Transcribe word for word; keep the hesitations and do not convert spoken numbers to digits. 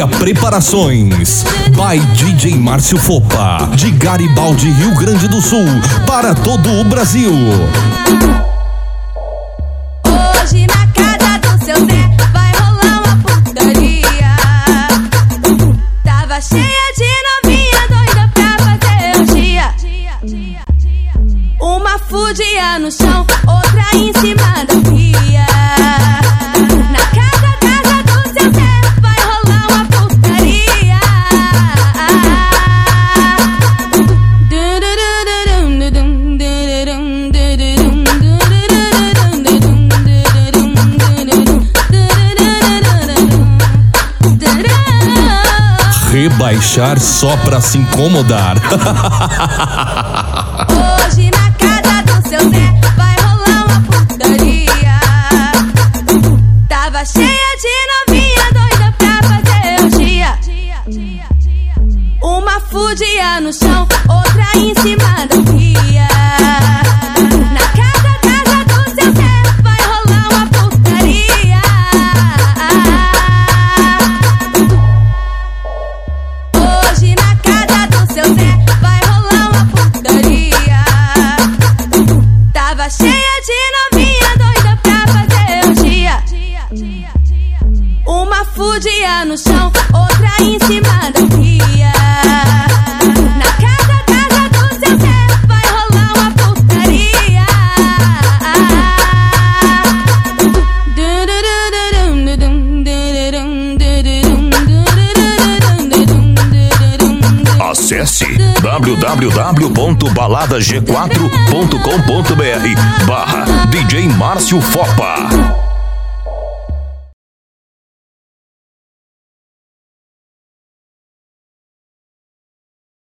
Praia Preparações, by D J Márcio Fopa, de Garibaldi, Rio Grande do Sul, para todo o Brasil. Hoje na casa do seu Zé vai rolar uma putaria. Tava cheia de novinha doida pra fazer o dia. Uma fudia no chão, outra em cima da pia. Na casa, casa do seu Zé vai rolar uma putaria. Rebaixar só pra se incomodar. Hoje na casa do seu Zé vai rolar uma putaria. Tava cheia de novinha doida pra fazer o dia. Uma fudia no chão, outra em cima da pia. Na casa, casa do seu Zé vai rolar uma putaria. Hoje na casa do seu Zé vai rolar uma putaria. Tava cheia de novinha doida pra fazer o dia. Uma fudia no chão, outra em cima da pia. Na casa, casa do seu Zé vai rolar uma putaria. Acesse w w w ponto balada g quatro ponto com ponto b r barra D J Márcio Fopa.